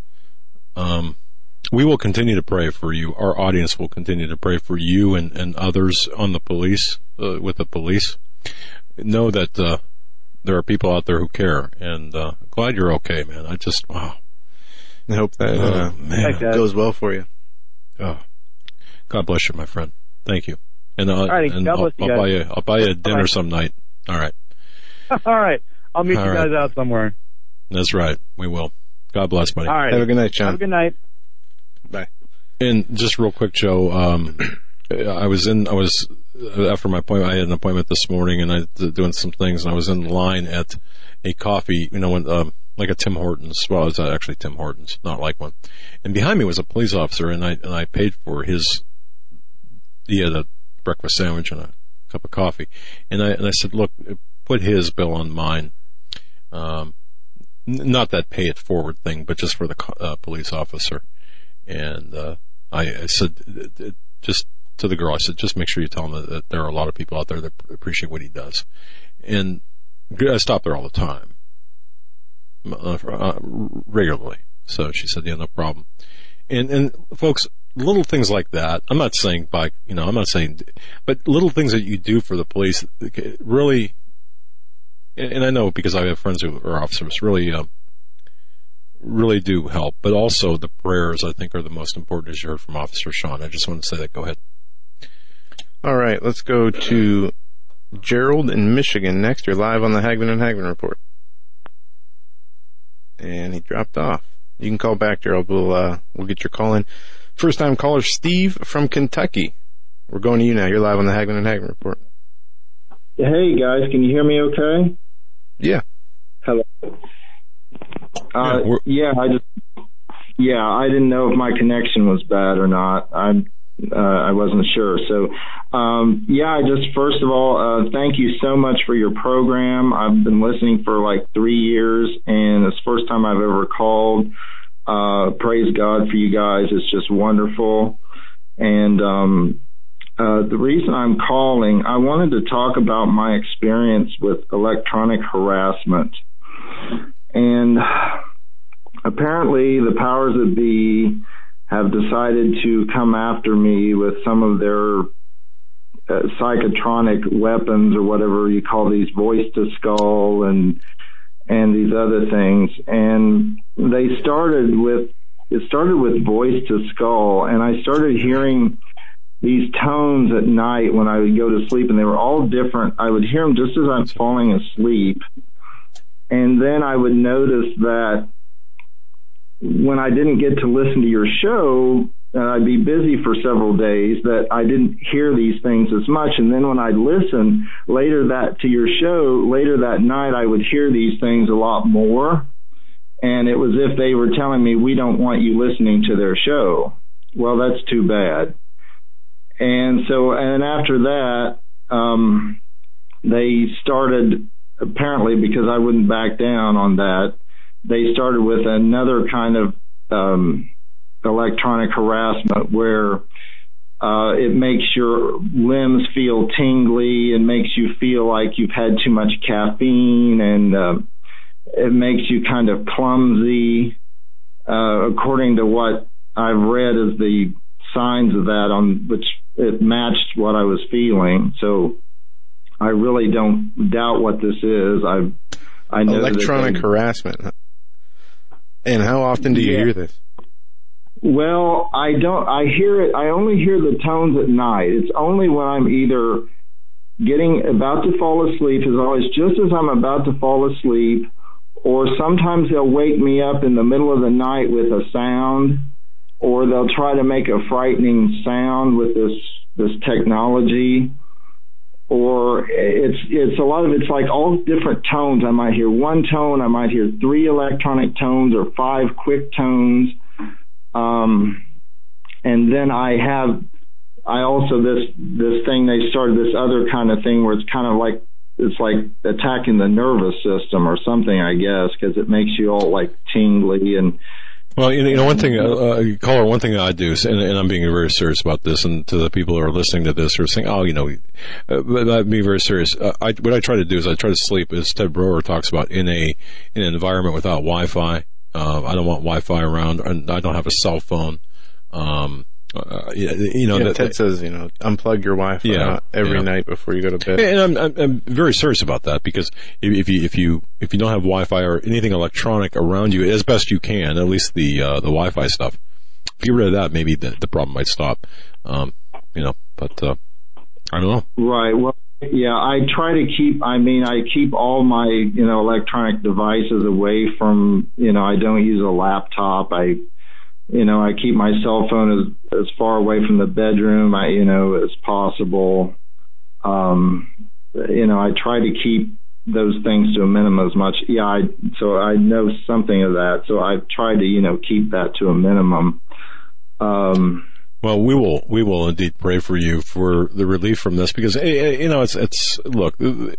um, we will continue to pray for you. Our audience will continue to pray for you and, and others on the police, uh, with the police. Know that uh, there are people out there who care, and uh, glad you're okay, man. I just, wow. I hope that uh, Oh, man. goes well for you. Oh, God bless you, my friend. Thank you. And, uh, Alrighty, and God I'll, bless you I'll guys. buy you, I'll buy you a dinner Bye. some night. All right. All right. I'll meet All you right. guys out somewhere. That's right. We will. God bless, buddy. All right. Have a good night, Sean. Have a good night. Bye. And just real quick, Joe, um, I was in, I was, after my appointment, I had an appointment this morning and I was doing some things, and I was in line at a coffee, you know, when, um, like a Tim Hortons. Well, it's actually Tim Hortons, not like one. And behind me was a police officer, and I, and I paid for his, he had a breakfast sandwich and a cup of coffee. And I, and I said, look, put his bill on mine. Um, n- not that pay it forward thing, but just for the uh, police officer. And, uh, I, I said, just to the girl, I said, just make sure you tell him that, that there are a lot of people out there that appreciate what he does. And I stop there all the time, uh, regularly. So she said, yeah, no problem. And, and folks, little things like that, I'm not saying by, you know, I'm not saying, but little things that you do for the police really, and I know because I have friends who are officers, really, uh, really do help. But also the prayers, I think, are the most important, as you heard from Officer Sean. I just want to say that. Go ahead. All right, let's go to Gerald in Michigan next. You're live on the Hagman and Hagman Report. And he dropped off. You can call back, Gerald. We'll, uh, we'll get your call in. First time caller, Steve from Kentucky. We're going to you now. You're live on the Hagman and Hagman Report. Hey, guys. Can you hear me okay? Yeah. Hello. Uh, Yeah, yeah, I just, yeah, I didn't know if my connection was bad or not. I, uh, I wasn't sure. So, um, yeah, I just, first of all, uh, thank you so much for your program. I've been listening for like three years, and it's the first time I've ever called. Uh, praise God for you guys. It's just wonderful. And, um, uh, the reason I'm calling, I wanted to talk about my experience with electronic harassment. And apparently the powers that be have decided to come after me with some of their uh, psychotronic weapons, or whatever you call these, voice to skull and and these other things. And they started with, it started with voice to skull, and I started hearing these tones at night when I would go to sleep, and they were all different. I would hear them just as I'm falling asleep. and then I would notice that when I didn't get to listen to your show, uh, I'd be busy for several days, that I didn't hear these things as much. And then when I'd listen later that to your show, later that night, I would hear these things a lot more. And it was if they were telling me, we don't want you listening to their show. Well, that's too bad. And so, and after that, um, they started, apparently because I wouldn't back down on that, they started with another kind of um, electronic harassment where uh, it makes your limbs feel tingly and makes you feel like you've had too much caffeine, and uh, it makes you kind of clumsy, uh, according to what I've read as the signs of that, on which it matched what I was feeling. So I really don't doubt what this is. I I know electronic that they, harassment. And how often do you yeah. hear this? Well, I don't. I hear it. I only hear the tones at night. It's only when I'm either getting about to fall asleep. Is always just as I'm about to fall asleep, or sometimes they'll wake me up in the middle of the night with a sound, or they'll try to make a frightening sound with this this technology. Or it's it's a lot of it's like all different tones. I might hear one tone, I might hear three electronic tones or five quick tones. Um, and then I have, I also this this thing they started this other kind of thing where it's kind of like it's like attacking the nervous system or something, I guess, because it makes you all like tingly and. Well, you know, one thing, uh, uh, caller, one thing that I do, and, and I'm being very serious about this, and to the people who are listening to this are saying, oh, you know, uh, but I'm being very serious. Uh, I, what I try to do is I try to sleep, as Ted Broer talks about, in a in an environment without Wi-Fi. Uh, I don't want Wi-Fi around, and I don't have a cell phone. Um, uh, you know, yeah, that, Ted says, you know, unplug your Wi-Fi yeah, every yeah. night before you go to bed. And I'm, I'm, I'm very serious about that, because if, if you if you if you don't have Wi-Fi or anything electronic around you, as best you can, at least the uh, the Wi-Fi stuff, if you get rid of that, maybe the, the problem might stop. Um, you know, but uh, I don't know. Right. Well, yeah, I try to keep. I mean, I keep all my you know electronic devices away from. You know, I don't use a laptop. I. You know, I keep my cell phone as, as far away from the bedroom, I, you know, as possible. Um, you know, I try to keep those things to a minimum as much. Yeah, I, so I know something of that. So I try to, you know, keep that to a minimum. Um, well, we will, we will indeed pray for you for the relief from this, because, you know, it's, it's, look,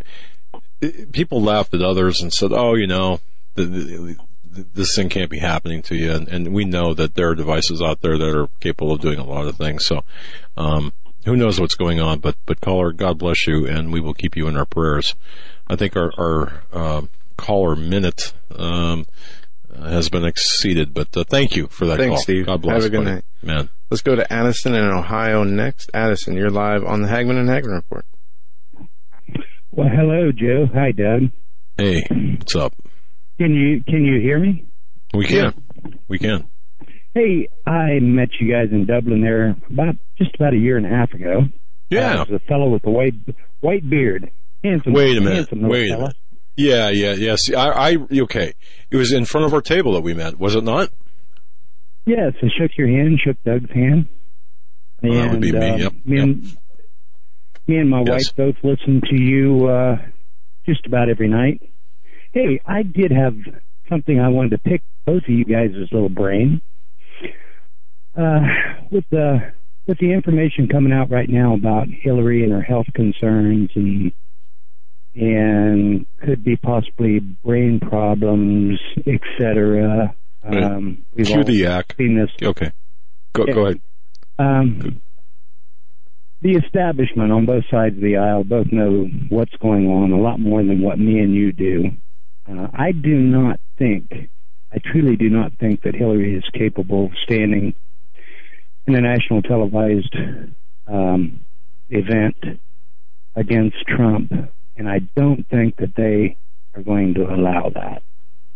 people laughed at others and said, oh, you know, the, the this thing can't be happening to you, and, and we know that there are devices out there that are capable of doing a lot of things. So, um, who knows what's going on? But, but caller, God bless you, and we will keep you in our prayers. I think our our uh, caller minute um, has been exceeded, but uh, thank you for that. Thanks, call. Steve. God bless. Have a good buddy. night, man. Let's go to Addison in Ohio next. Addison, you're live on the Hagman and Hagman Report. Well, hello, Joe. Hi, Doug. Hey, what's up? Can you can you hear me? We can. We can. Hey, I met you guys in Dublin there about just about a year and a half ago. Yeah. Uh, a fellow with a white white beard, handsome. Wait a minute. Handsome Wait a fella. minute. Yeah, yeah, yes. I, I, okay. It was in front of our table that we met, was it not? Yes, I shook your hand, shook Doug's hand. Well, and, that would be me. uh, Yep. Me and, yep. me and my Yes. wife both listen to you uh, just about every night. Hey, I did have something I wanted to pick both of you guys' little brain. Uh, with the with the information coming out right now about Hillary and her health concerns and and could be possibly brain problems, et cetera. Um, we've Cue all the yak. seen this. Okay. Go, Yeah. go ahead. Um, the establishment on both sides of the aisle both know what's going on a lot more than what me and you do. Uh, I do not think, I truly do not think that Hillary is capable of standing in a national televised um, event against Trump, and I don't think that they are going to allow that.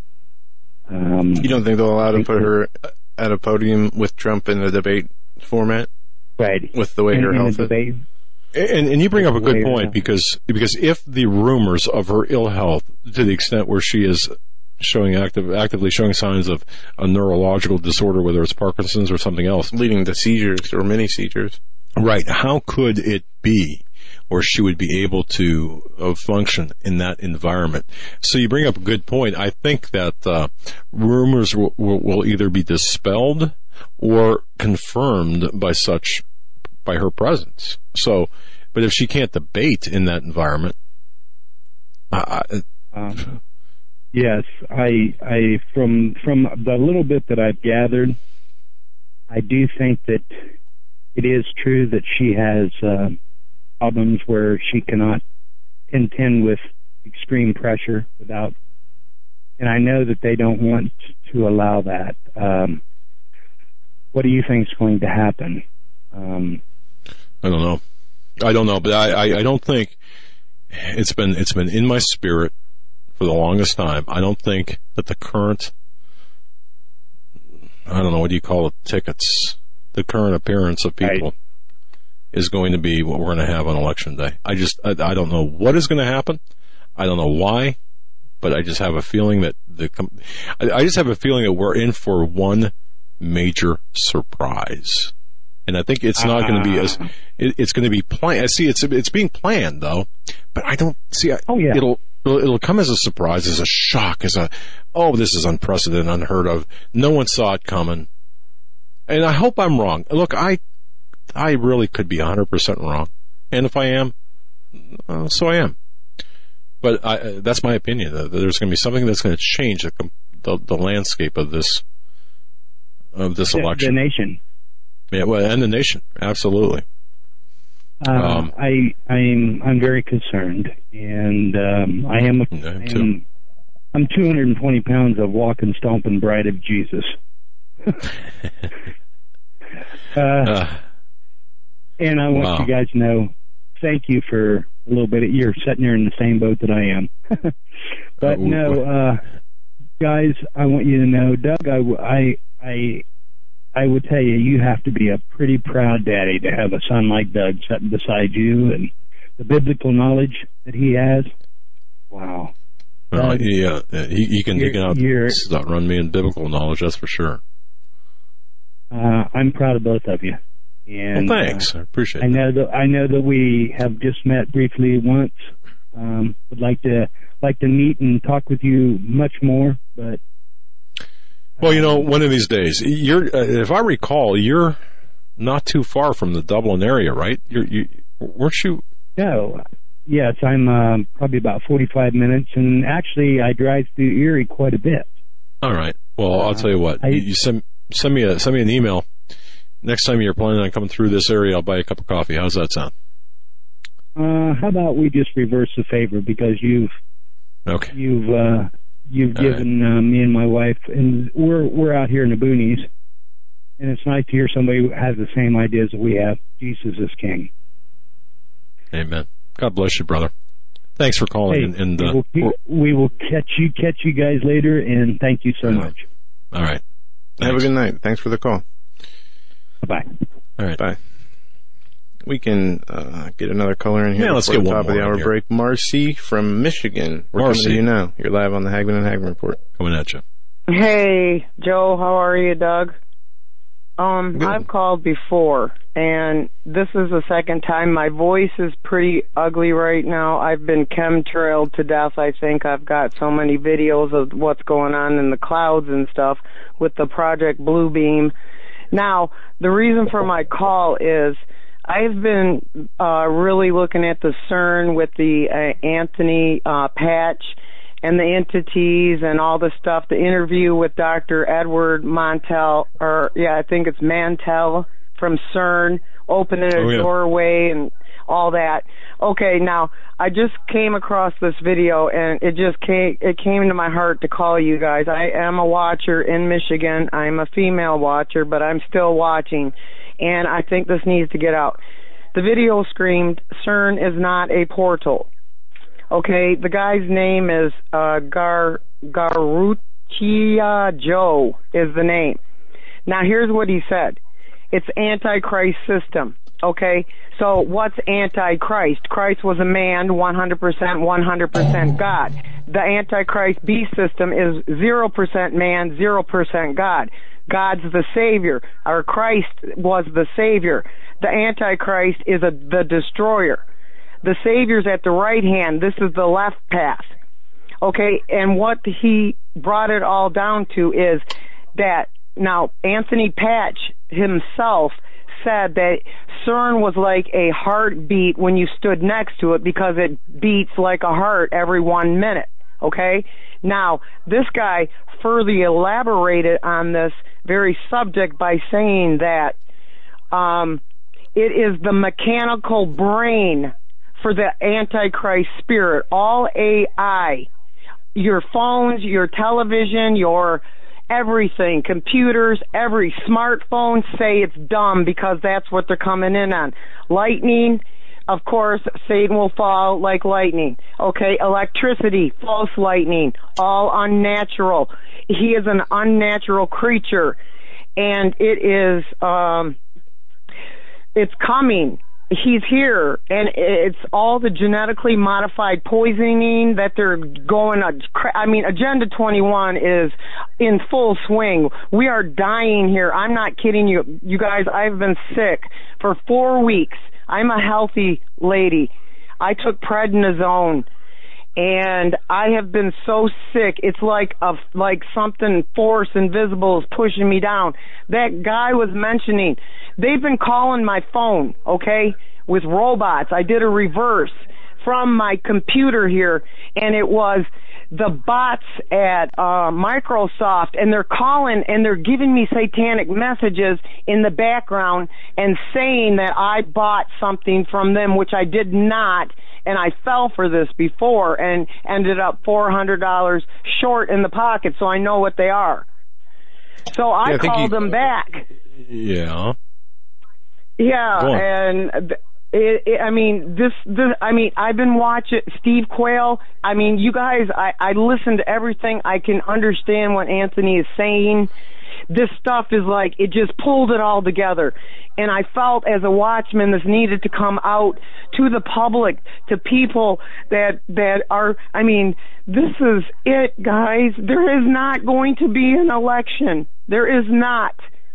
Um, You don't think they'll allow to put her at a podium with Trump in a debate format? Right. With the way in, her in health the debate, And, and you bring up a good point, because because if the rumors of her ill health, to the extent where she is showing active, actively showing signs of a neurological disorder, whether it's Parkinson's or something else, leading to seizures or mini seizures, right? How could it be where she would be able to uh, function in that environment? So you bring up a good point. I think that uh, rumors will, will, will either be dispelled or confirmed by such, by her presence. So, but if she can't debate in that environment, I, um, yes, I, I, from, from the little bit that I've gathered, I do think that it is true that she has, uh, problems where she cannot contend with extreme pressure without, and I know that they don't want to allow that. Um, what do you think is going to happen? Um, I don't know. I don't know, but I, I, I don't think it's been it's been in my spirit for the longest time. I don't think that the current, I don't know, what do you call it, tickets, the current appearance of people, right, is going to be what we're going to have on Election Day. I just, I, I don't know what is going to happen. I don't know why, but I just have a feeling that the, I, I just have a feeling that we're in for one major surprise. And I think it's not uh, going to be as, it, it's going to be planned. I see it's, it's being planned though, but I don't see, oh, yeah. it'll, it'll, it'll come as a surprise, as a shock, as a, oh, this is unprecedented, unheard of. No one saw it coming. And I hope I'm wrong. Look, I, I really could be one hundred percent wrong. And if I am, uh, so I am. But I, uh, that's my opinion. Uh, there's going to be something that's going to change the, the, the landscape of this, of this the, election. The nation. Yeah, well, and the nation. Absolutely. Uh, um, I, I'm, I'm very concerned. And, um, I am, a, I am I am I'm two hundred twenty pounds of walking, stomping bride of Jesus. uh, uh, And I want wow. you guys to know, thank you for a little bit. You're sitting there in the same boat that I am. But uh, no, uh, guys, I want you to know, Doug, I, I, I, I would tell you, you have to be a pretty proud daddy to have a son like Doug sitting beside you, and the biblical knowledge that he has. Wow. Well, Doug, he, uh, he, he can, he can out, outrun me in biblical knowledge, that's for sure. Uh, I'm proud of both of you. And, well, thanks. Uh, I appreciate I that. know that I know that we have just met briefly once. Um, would like to like to meet and talk with you much more, but well, you know, one of these days. You're, uh, if I recall, you're not too far from the Dublin area, right? You're, you weren't you? No. Yes, I'm uh, probably about forty-five minutes, and actually, I drive through Erie quite a bit. All right. Well, I'll tell you what. I, you send send me a send me an email. Next time you're planning on coming through this area, I'll buy you a cup of coffee. How's that sound? Uh, how about we just reverse the favor, because you've okay. you've uh, you've All given right. uh, me and my wife, and we're we're out here in the boonies, and it's nice to hear somebody who has the same ideas that we have. Jesus is King. Amen. God bless you, brother. Thanks for calling. Hey, and, and we, uh, will keep, we will catch you catch you guys later, and thank you so much. All right. Thanks. Have a good night. Thanks for the call. Bye. All right. Bye. We can uh, get another caller in here. Yeah, let's get one top more of the hour here. break. Marcy from Michigan. We're Marcy. coming to you now. You're live on the Hagman and Hagman Report. Coming at you. Hey, Joe. How are you, Doug? Um, Good. I've called before, and this is the second time. My voice is pretty ugly right now. I've been chemtrailed to death. I think I've got so many videos of what's going on in the clouds and stuff with the Project Bluebeam. Now, the reason for my call is I've been uh, really looking at the CERN with the uh, Anthony uh, patch and the entities and all the stuff, the interview with Doctor Edward Montel, or yeah, I think it's Mantell from CERN, opening a oh, yeah. doorway and all that. Okay, now, I just came across this video, and it just came, it came into my heart to call you guys. I am a watcher in Michigan. I'm a female watcher, but I'm still watching, and I think this needs to get out. The video screamed, CERN is not a portal. Okay, the guy's name is uh, Gar Garuchia Joe is the name. Now, here's what he said. It's Antichrist system. Okay, so what's Antichrist? Christ was a man, one hundred percent, one hundred percent God. The Antichrist beast system is zero percent man, zero percent God. God's the Savior, or Christ was the Savior. The Antichrist is a, the destroyer. The Savior's at the right hand. This is the left path. Okay, and what he brought it all down to is that, now, Anthony Patch himself said that CERN was like a heartbeat when you stood next to it because it beats like a heart every one minute, okay? Now, this guy further elaborated on this very subject by saying that um, it is the mechanical brain for the Antichrist spirit, all A I, your phones, your television, your everything, computers, every smartphone say it's dumb because that's what they're coming in on. Lightning, of course, Satan will fall like lightning. Okay, electricity, false lightning, all unnatural. He is an unnatural creature, and it is, um, it's coming. He's here, and it's all the genetically modified poisoning that they're going on. I mean, Agenda twenty-one is in full swing. We are dying here. I'm not kidding you. You guys, I've been sick for four weeks. I'm a healthy lady. I took prednisone, and I have been so sick. It's like a, like something force invisible is pushing me down. That guy was mentioning, they've been calling my phone, okay, with robots. I did a reverse from my computer here, and it was the bots at uh, Microsoft, and they're calling and they're giving me satanic messages in the background and saying that I bought something from them, which I did not, and I fell for this before and ended up four hundred dollars short in the pocket, so I know what they are. So I, yeah, I called you, them back. Yeah. Yeah, and it, it, I mean, this, this, I mean, I've been watching Steve Quayle. I mean, you guys, I, I listen to everything. I can understand what Anthony is saying. This stuff is like, it just pulled it all together. And I felt as a watchman this needed to come out to the public, to people that, that are, I mean, this is it, guys. There is not going to be an election. There is not.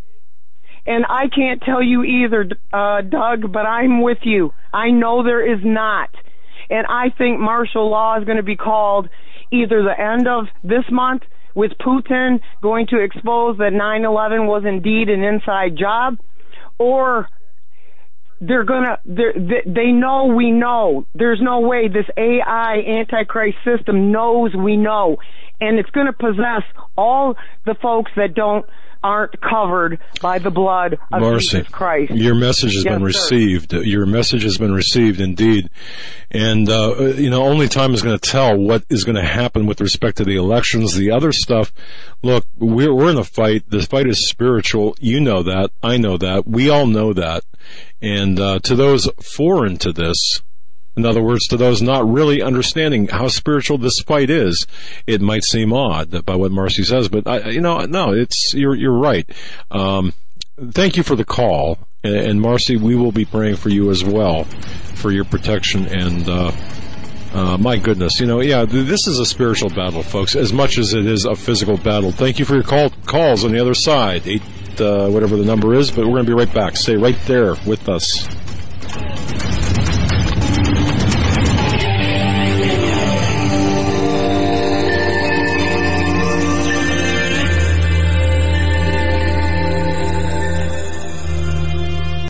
And I can't tell you either, uh, Doug, but I'm with you. I know there is not. And I think martial law is going to be called either the end of this month with Putin going to expose that nine eleven was indeed an inside job, or they're going to, they, they know we know. There's no way this A I Antichrist system knows we know. And it's going to possess all the folks that don't, aren't covered by the blood of Marcy, Jesus Christ. Your message has yes, been sir. received. Your message has been received indeed. And, uh, you know, only time is going to tell what is going to happen with respect to the elections. The other stuff, look, we're, we're in a fight. The fight is spiritual. You know that. I know that. We all know that. And, uh, to those foreign to this, in other words, to those not really understanding how spiritual this fight is, it might seem odd by what Marcy says, but I, you know, no, it's you're you're right. Um, thank you for the call, and, and Marcy, we will be praying for you as well, for your protection. And uh, uh, my goodness, you know, yeah, this is a spiritual battle, folks, as much as it is a physical battle. Thank you for your call calls on the other side, eight uh, whatever the number is. But we're going to be right back. Stay right there with us.